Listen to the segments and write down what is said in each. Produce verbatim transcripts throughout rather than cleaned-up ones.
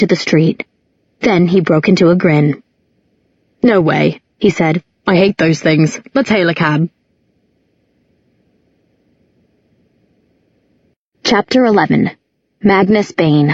to the street. Then he broke into a grin. "No way," he said. "I hate those things. Let's hail a cab." Chapter eleven. Magnus Bane.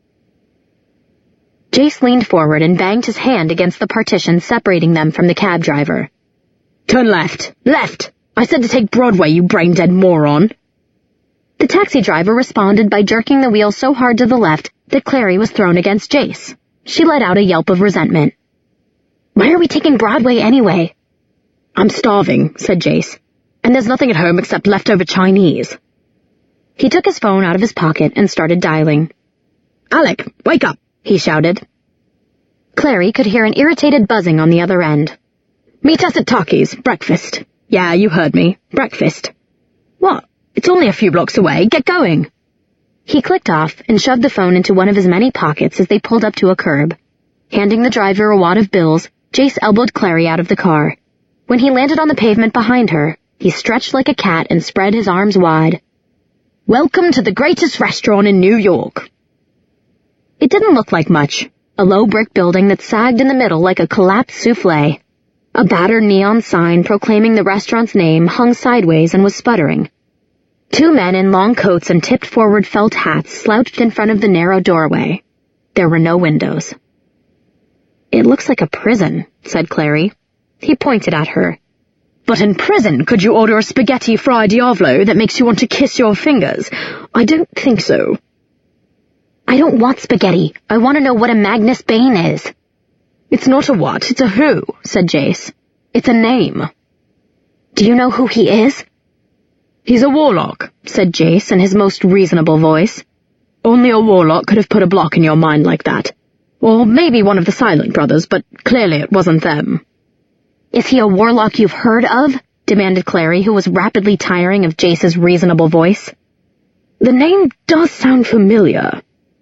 Jace leaned forward and banged his hand against the partition separating them from the cab driver. "Turn left! Left! I said to take Broadway, you brain-dead moron!" The taxi driver responded by jerking the wheel so hard to the left that Clary was thrown against Jace. She let out a yelp of resentment. "Why are we taking Broadway anyway?" "I'm starving," said Jace, "and there's nothing at home except leftover Chinese." He took his phone out of his pocket and started dialing. "Alec, wake up!" he shouted. Clary could hear an irritated buzzing on the other end. "Meet us at Takis, breakfast." "Yeah, you heard me. Breakfast." "What? It's only a few blocks away. Get going." He clicked off and shoved the phone into one of his many pockets as they pulled up to a curb. Handing the driver a wad of bills, Jace elbowed Clary out of the car. When he landed on the pavement behind her, he stretched like a cat and spread his arms wide. "Welcome to the greatest restaurant in New York." It didn't look like much. A low brick building that sagged in the middle like a collapsed souffle. A battered neon sign proclaiming the restaurant's name hung sideways and was sputtering. Two men in long coats and tipped-forward felt hats slouched in front of the narrow doorway. There were no windows. "It looks like a prison," said Clary. He pointed at her. "But in prison, could you order a spaghetti fra diavolo that makes you want to kiss your fingers? I don't think so." "I don't want spaghetti. I want to know what a Magnus Bane is." "It's not a what, it's a who," said Jace. "It's a name." "Do you know who he is?" "He's a warlock," said Jace in his most reasonable voice. "Only a warlock could have put a block in your mind like that. Or maybe one of the Silent Brothers, but clearly it wasn't them." "Is he a warlock you've heard of?" demanded Clary, who was rapidly tiring of Jace's reasonable voice. "The name does sound familiar."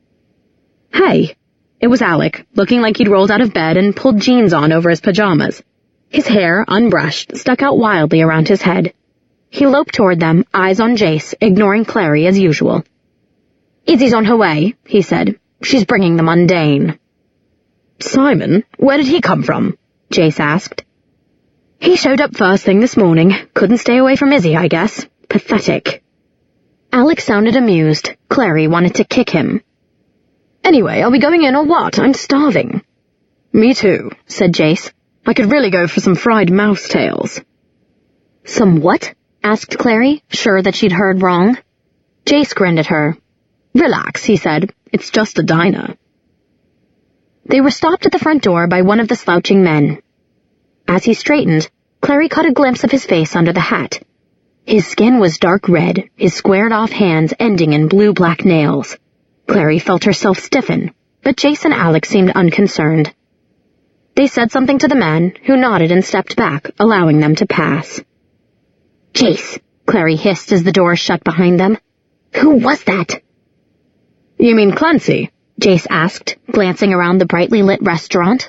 "Hey." It was Alec, looking like he'd rolled out of bed and pulled jeans on over his pajamas. His hair, unbrushed, stuck out wildly around his head. He loped toward them, eyes on Jace, ignoring Clary as usual. "Izzy's on her way," he said. "She's bringing the mundane." "Simon? Where did he come from?" Jace asked. "He showed up first thing this morning. Couldn't stay away from Izzy, I guess. Pathetic." Alec sounded amused. Clary wanted to kick him. "Anyway, are we going in or what? I'm starving." "Me too," said Jace. "I could really go for some fried mouse tails." "Some what?" asked Clary, sure that she'd heard wrong. Jace grinned at her. "Relax," he said. "It's just a diner." They were stopped at the front door by one of the slouching men. As he straightened, Clary caught a glimpse of his face under the hat. His skin was dark red, his squared-off hands ending in blue-black nails. Clary felt herself stiffen, but Jace and Alec seemed unconcerned. They said something to the man, who nodded and stepped back, allowing them to pass. "Jace," Clary hissed as the door shut behind them. "Who was that?" "You mean Clancy?" Jace asked, glancing around the brightly lit restaurant.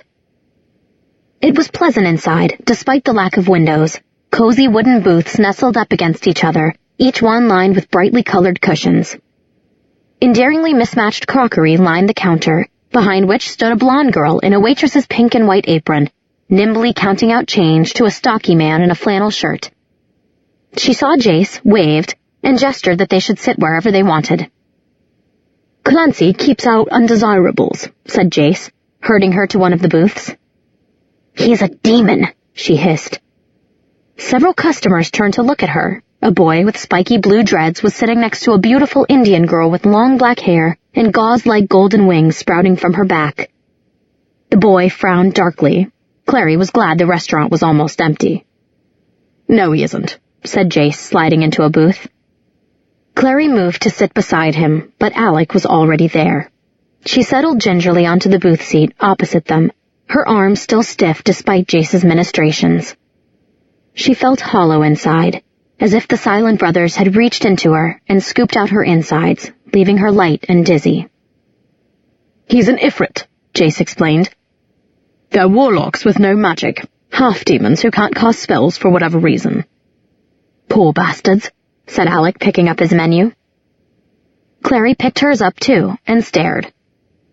It was pleasant inside, despite the lack of windows. Cozy wooden booths nestled up against each other, each one lined with brightly colored cushions. Endearingly mismatched crockery lined the counter, behind which stood a blonde girl in a waitress's pink and white apron, nimbly counting out change to a stocky man in a flannel shirt. She saw Jace, waved, and gestured that they should sit wherever they wanted. "Clancy keeps out undesirables," said Jace, herding her to one of the booths. "He's a demon," she hissed. Several customers turned to look at her. A boy with spiky blue dreads was sitting next to a beautiful Indian girl with long black hair and gauze-like golden wings sprouting from her back. The boy frowned darkly. Clary was glad the restaurant was almost empty. "No, he isn't," said Jace, sliding into a booth. Clary moved to sit beside him, but Alec was already there. She settled gingerly onto the booth seat opposite them, her arms still stiff despite Jace's ministrations. She felt hollow inside, as if the Silent Brothers had reached into her and scooped out her insides, leaving her light and dizzy. "He's an Ifrit," Jace explained. "They're warlocks with no magic, half-demons who can't cast spells for whatever reason." "Poor bastards," said Alec, picking up his menu. Clary picked hers up too, and stared.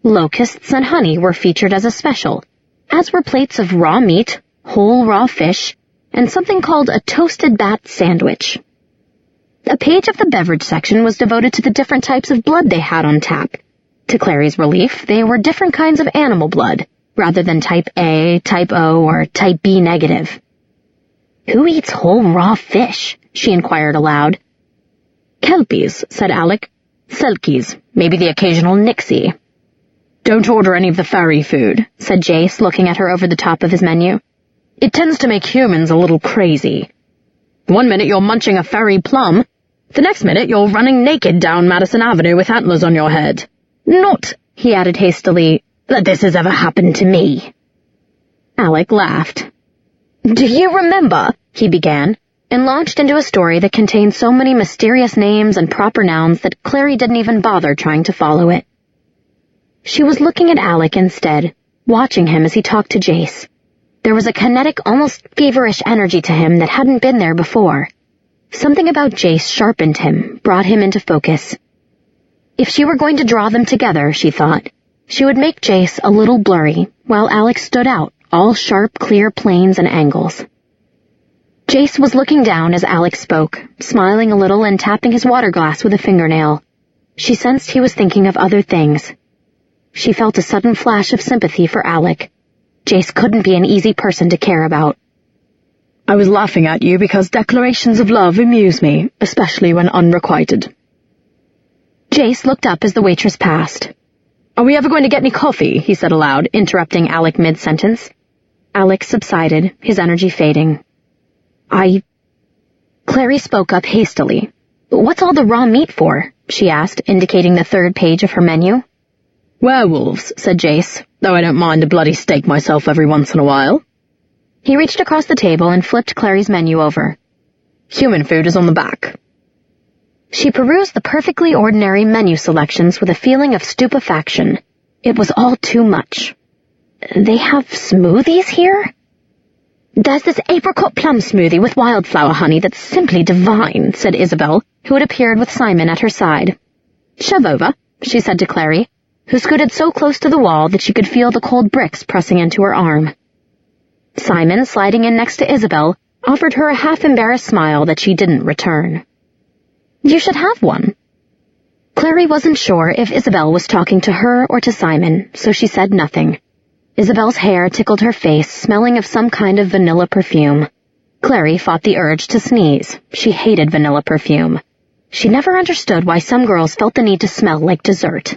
Locusts and honey were featured as a special, as were plates of raw meat, whole raw fish, and something called a toasted bat sandwich. A page of the beverage section was devoted to the different types of blood they had on tap. To Clary's relief, they were different kinds of animal blood, rather than type A, type O, or type B negative. "Who eats whole raw fish?" she inquired aloud. "Kelpies," said Alec. "Selkies, maybe the occasional Nixie." "Don't order any of the fairy food," said Jace, looking at her over the top of his menu. "It tends to make humans a little crazy. One minute you're munching a fairy plum, the next minute you're running naked down Madison Avenue with antlers on your head. Not," he added hastily, "that this has ever happened to me." Alec laughed. "Do you remember?" he began, and launched into a story that contained so many mysterious names and proper nouns that Clary didn't even bother trying to follow it. She was looking at Alec instead, watching him as he talked to Jace. There was a kinetic, almost feverish energy to him that hadn't been there before. Something about Jace sharpened him, brought him into focus. If she were going to draw them together, she thought, she would make Jace a little blurry, while Alec stood out, all sharp, clear planes and angles. Jace was looking down as Alec spoke, smiling a little and tapping his water glass with a fingernail. She sensed he was thinking of other things. She felt a sudden flash of sympathy for Alec. Jace couldn't be an easy person to care about. "I was laughing at you because declarations of love amuse me, especially when unrequited." Jace looked up as the waitress passed. "Are we ever going to get any coffee?" he said aloud, interrupting Alec mid-sentence. Alec subsided, his energy fading. I... Clary spoke up hastily. "What's all the raw meat for?" she asked, indicating the third page of her menu. "Werewolves," said Jace, "though I don't mind a bloody steak myself every once in a while." He reached across the table and flipped Clary's menu over. "Human food is on the back." She perused the perfectly ordinary menu selections with a feeling of stupefaction. It was all too much. "They have smoothies here?" "There's this apricot plum smoothie with wildflower honey that's simply divine," said Isabel, who had appeared with Simon at her side. "Shove over," she said to Clary, who scooted so close to the wall that she could feel the cold bricks pressing into her arm. Simon, sliding in next to Isabel, offered her a half-embarrassed smile that she didn't return. "You should have one." Clary wasn't sure if Isabel was talking to her or to Simon, so she said nothing. Isabel's hair tickled her face, smelling of some kind of vanilla perfume. Clary fought the urge to sneeze. She hated vanilla perfume. She never understood why some girls felt the need to smell like dessert.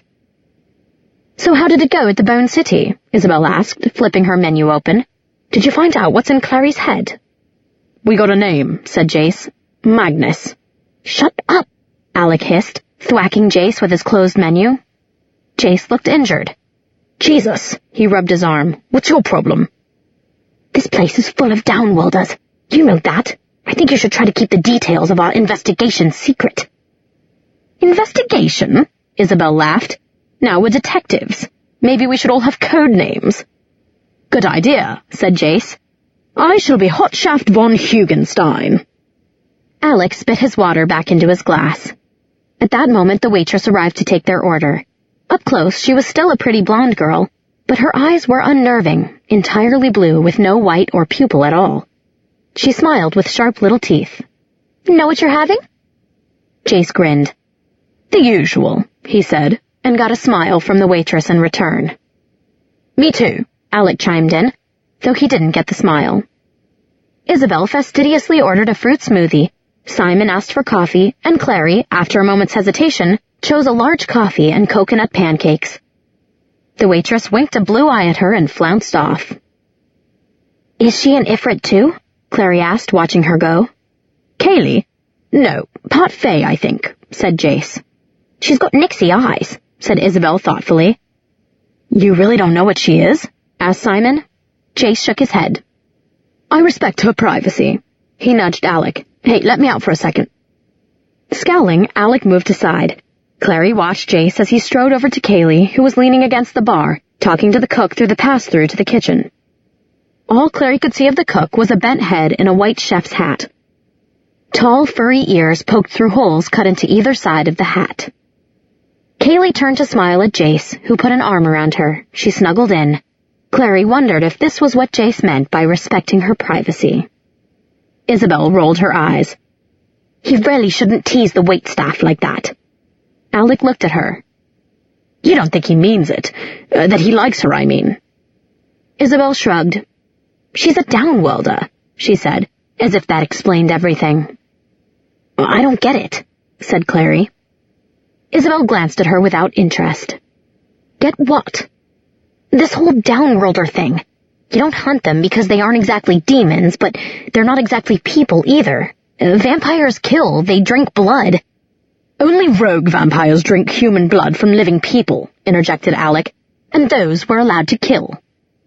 "So how did it go at the Bone City?" Isabel asked, flipping her menu open. "Did you find out what's in Clary's head?" "We got a name," said Jace. "Magnus." "Shut up," Alec hissed, thwacking Jace with his closed menu. Jace looked injured. "Jesus," he rubbed his arm. "What's your problem?" "This place is full of downworlders. You know that. I think you should try to keep the details of our investigation secret." "Investigation?" Isabel laughed. "Now we're detectives. Maybe we should all have code names." "Good idea," said Jace. "I shall be Hotshaft von Hugenstein." Alec spit his water back into his glass. At that moment the waitress arrived to take their order. Up close she was still a pretty blonde girl, but her eyes were unnerving, entirely blue with no white or pupil at all. She smiled with sharp little teeth. "Know what you're having?" Jace grinned. "The usual," he said, and got a smile from the waitress in return. "Me too," Alec chimed in, though he didn't get the smile. Isabel fastidiously ordered a fruit smoothie. Simon asked for coffee, and Clary, after a moment's hesitation, chose a large coffee and coconut pancakes. The waitress winked a blue eye at her and flounced off. "Is she an Ifrit too?" Clary asked, watching her go. "Kaylee? No, part Fae, I think," said Jace. "She's got Nixie eyes," said Isabel thoughtfully. "You really don't know what she is?" asked Simon. Jace shook his head. "I respect her privacy." He nudged Alec. "Hey, let me out for a second." Scowling, Alec moved aside. Clary watched Jace as he strode over to Kaylee, who was leaning against the bar, talking to the cook through the pass-through to the kitchen. All Clary could see of the cook was a bent head in a white chef's hat. Tall, furry ears poked through holes cut into either side of the hat. Kaylee turned to smile at Jace, who put an arm around her. She snuggled in. Clary wondered if this was what Jace meant by respecting her privacy. Isabel rolled her eyes. "He really shouldn't tease the waitstaff like that." Alec looked at her. "You don't think he means it? Uh, that he likes her, I mean." Isabel shrugged. "She's a downworlder," she said, as if that explained everything. "I don't get it," said Clary. Isabel glanced at her without interest. "Get what?" "This whole downworlder thing. You don't hunt them because they aren't exactly demons, but they're not exactly people either. Uh, vampires kill, they drink blood." "Only rogue vampires drink human blood from living people," interjected Alec, "and those we're allowed to kill."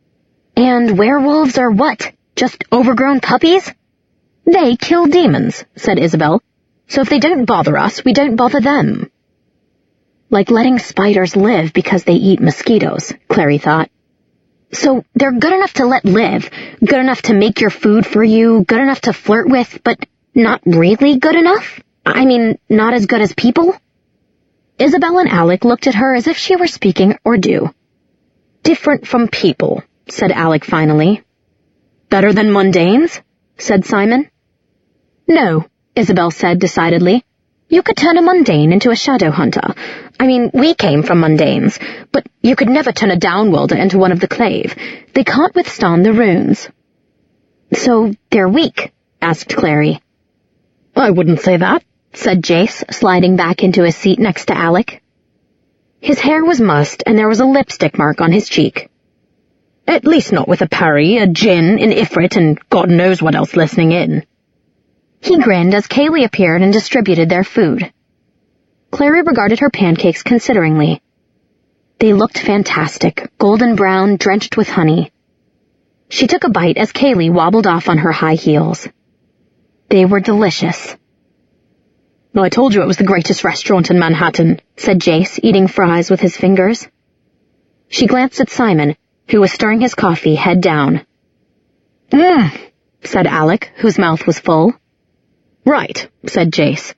"And werewolves are what? Just overgrown puppies?" "They kill demons," said Isabel. "So if they don't bother us, we don't bother them." Like letting spiders live because they eat mosquitoes, Clary thought. So they're good enough to let live, good enough to make your food for you, good enough to flirt with, but not really good enough? I mean, not as good as people? Isabel and Alec looked at her as if she were speaking Urdu. "Different from people," said Alec finally. "Better than mundanes?" said Simon. "No," Isabel said decidedly. "You could turn a mundane into a shadow hunter. I mean, we came from mundanes, but you could never turn a downworlder into one of the clave. They can't withstand the runes." "So they're weak?" asked Clary. "I wouldn't say that," said Jace, sliding back into his seat next to Alec. His hair was mussed, and there was a lipstick mark on his cheek. "At least not with a parry, a djinn, an ifrit, and God knows what else listening in." He grinned as Kaylee appeared and distributed their food. Clary regarded her pancakes consideringly. They looked fantastic, golden brown, drenched with honey. She took a bite as Kaylee wobbled off on her high heels. They were delicious. "I told you it was the greatest restaurant in Manhattan," said Jace, eating fries with his fingers. She glanced at Simon, who was stirring his coffee head down. "Mmm," said Alec, whose mouth was full. "Right," said Jace.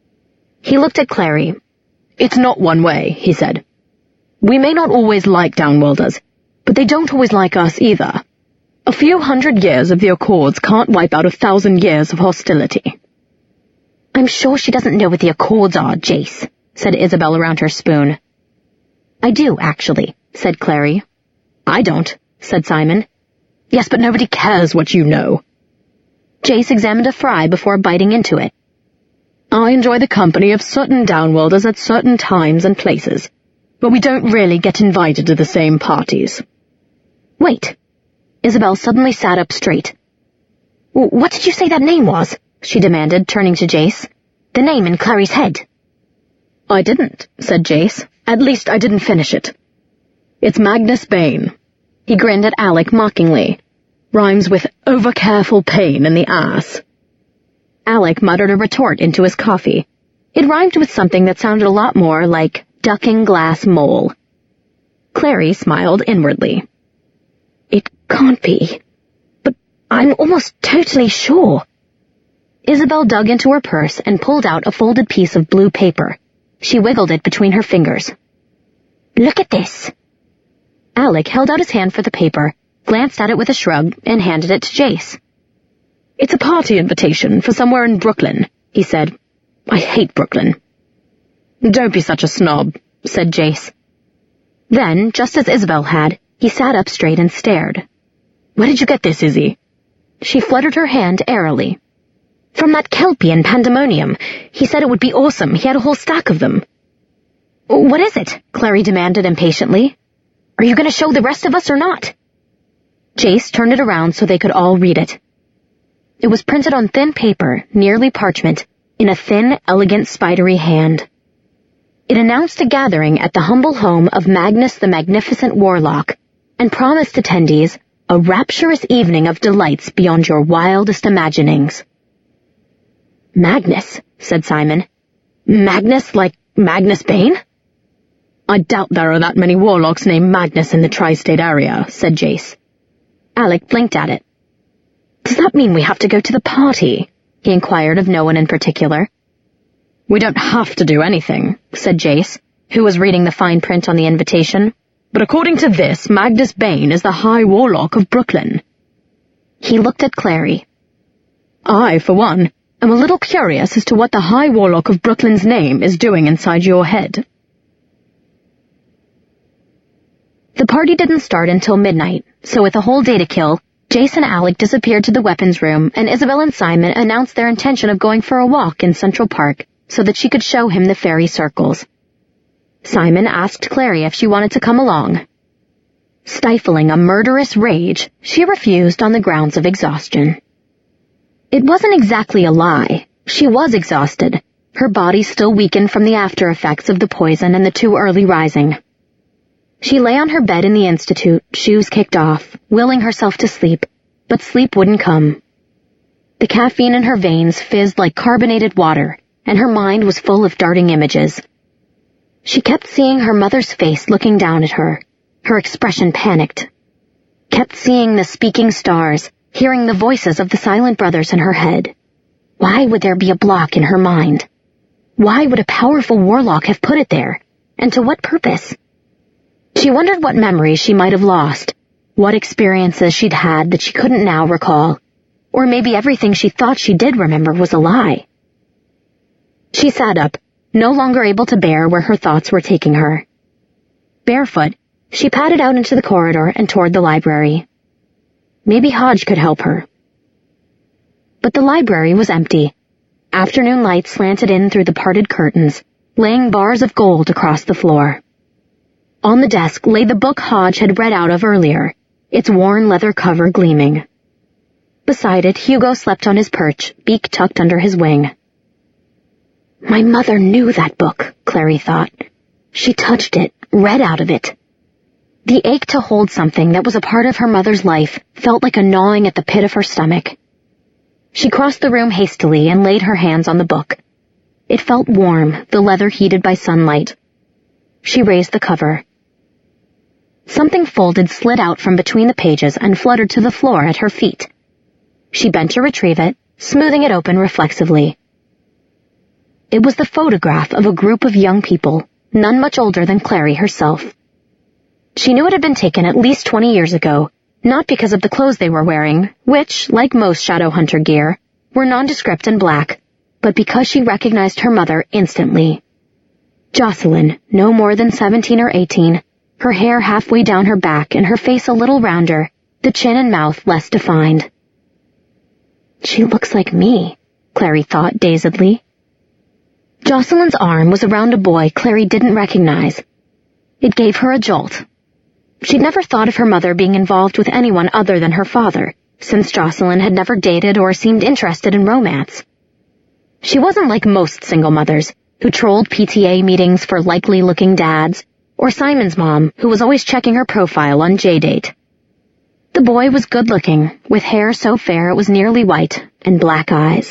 He looked at Clary. "It's not one way," he said. "We may not always like downworlders, but they don't always like us either. A few hundred years of the Accords can't wipe out a thousand years of hostility." "I'm sure she doesn't know what the Accords are, Jace," said Isabel around her spoon. "I do, actually," said Clary. "I don't," said Simon. "Yes, but nobody cares what you know." Jace examined a fry before biting into it. "I enjoy the company of certain downworlders at certain times and places, but we don't really get invited to the same parties." "Wait." Isabel suddenly sat up straight. "What did you say that name was?" she demanded, turning to Jace. "The name in Clary's head." "I didn't," said Jace. "At least I didn't finish it. It's Magnus Bane." He grinned at Alec mockingly. "Rhymes with over-careful pain in the ass." Alec muttered a retort into his coffee. It rhymed with something that sounded a lot more like ducking glass mole. Clary smiled inwardly. "It can't be. But I'm almost totally sure." Isabel dug into her purse and pulled out a folded piece of blue paper. She wiggled it between her fingers. "Look at this." Alec held out his hand for the paper, glanced at it with a shrug, and handed it to Jace. "It's a party invitation for somewhere in Brooklyn," he said. "I hate Brooklyn." "Don't be such a snob," said Jace. Then, just as Isabel had, he sat up straight and stared. "Where did you get this, Izzy?" She fluttered her hand airily. "From that Kelpie in Pandemonium. He said it would be awesome. He had a whole stack of them." "What is it?" Clary demanded impatiently. "Are you going to show the rest of us or not?" Jace turned it around so they could all read it. It was printed on thin paper, nearly parchment, in a thin, elegant, spidery hand. It announced a gathering at the humble home of Magnus the Magnificent Warlock, and promised attendees a rapturous evening of delights beyond your wildest imaginings. "Magnus," said Simon. "Magnus like Magnus Bane?" "I doubt there are that many warlocks named Magnus in the tri-state area," said Jace. Alec blinked at it. "Does that mean we have to go to the party?" he inquired of no one in particular. "We don't have to do anything," said Jace. who was reading the fine print on the invitation. "But according to this, Magnus Bane is the High Warlock of Brooklyn." He looked at Clary. "I, for one, am a little curious as to what the High Warlock of Brooklyn's name is doing inside your head." The party didn't start until midnight, so with a whole day to kill, Jace and Alec disappeared to the weapons room, and Isabel and Simon announced their intention of going for a walk in Central Park so that she could show him the fairy circles. Simon asked Clary if she wanted to come along. Stifling a murderous rage, she refused on the grounds of exhaustion. It wasn't exactly a lie. She was exhausted, her body still weakened from the after effects of the poison and the too early rising. She lay on her bed in the institute, shoes kicked off, willing herself to sleep, but sleep wouldn't come. The caffeine in her veins fizzed like carbonated water, and her mind was full of darting images. She kept seeing her mother's face looking down at her, her expression panicked. Kept seeing the speaking stars, hearing the voices of the silent brothers in her head. Why would there be a block in her mind? Why would a powerful warlock have put it there? And to what purpose? She wondered what memories she might have lost, what experiences she'd had that she couldn't now recall, or maybe everything she thought she did remember was a lie. She sat up, no longer able to bear where her thoughts were taking her. Barefoot, she padded out into the corridor and toward the library. Maybe Hodge could help her. But the library was empty. Afternoon light slanted in through the parted curtains, laying bars of gold across the floor. On the desk lay the book Hodge had read out of earlier, its worn leather cover gleaming. Beside it, Hugo slept on his perch, beak tucked under his wing. My mother knew that book, Clary thought. She touched it, read out of it. The ache to hold something that was a part of her mother's life felt like a gnawing at the pit of her stomach. She crossed the room hastily and laid her hands on the book. It felt warm, the leather heated by sunlight. She raised the cover. Something folded slid out from between the pages and fluttered to the floor at her feet. She bent to retrieve it, smoothing it open reflexively. It was the photograph of a group of young people, none much older than Clary herself. She knew it had been taken at least twenty years ago, not because of the clothes they were wearing, which, like most Shadowhunter gear, were nondescript and black, but because she recognized her mother instantly. Jocelyn, no more than seventeen or eighteen, her hair halfway down her back and her face a little rounder, the chin and mouth less defined. She looks like me, Clary thought dazedly. Jocelyn's arm was around a boy Clary didn't recognize. It gave her a jolt. She'd never thought of her mother being involved with anyone other than her father, since Jocelyn had never dated or seemed interested in romance. She wasn't like most single mothers, who trolled P T A meetings for likely-looking dads, or Simon's mom, who was always checking her profile on J-Date. The boy was good-looking, with hair so fair it was nearly white, and black eyes.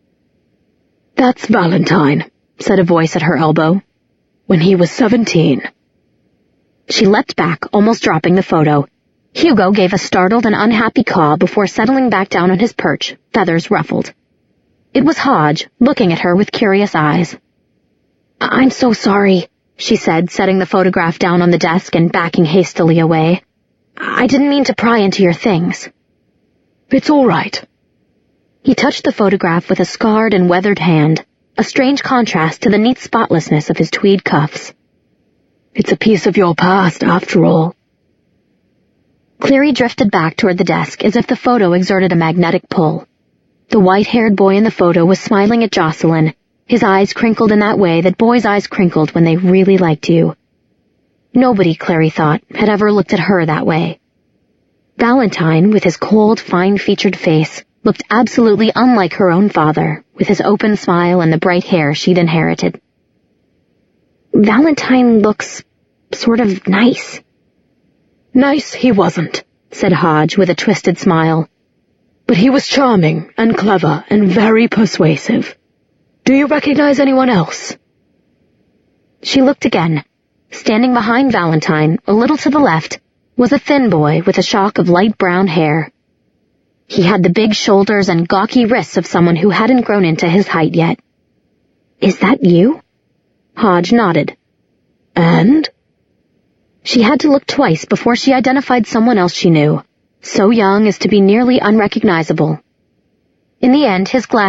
"That's Valentine," said a voice at her elbow. "When he was seventeen." She leapt back, almost dropping the photo. Hugo gave a startled and unhappy caw before settling back down on his perch, feathers ruffled. It was Hodge, looking at her with curious eyes. "I'm so sorry," she said, setting the photograph down on the desk and backing hastily away. "I didn't mean to pry into your things." "It's all right." He touched the photograph with a scarred and weathered hand, a strange contrast to the neat spotlessness of his tweed cuffs. "It's a piece of your past, after all." Clary drifted back toward the desk as if the photo exerted a magnetic pull. The white-haired boy in the photo was smiling at Jocelyn, his eyes crinkled in that way that boys' eyes crinkled when they really liked you. Nobody, Clary thought, had ever looked at her that way. Valentine, with his cold, fine-featured face, looked absolutely unlike her own father, with his open smile and the bright hair she'd inherited. Valentine looks sort of nice. "Nice he wasn't," said Hodge with a twisted smile. "But he was charming and clever and very persuasive. Do you recognize anyone else?" She looked again. Standing behind Valentine, a little to the left, was a thin boy with a shock of light brown hair. He had the big shoulders and gawky wrists of someone who hadn't grown into his height yet. "Is that you?" Hodge nodded. And? She had to look twice before she identified someone else she knew, so young as to be nearly unrecognizable. In the end, his glasses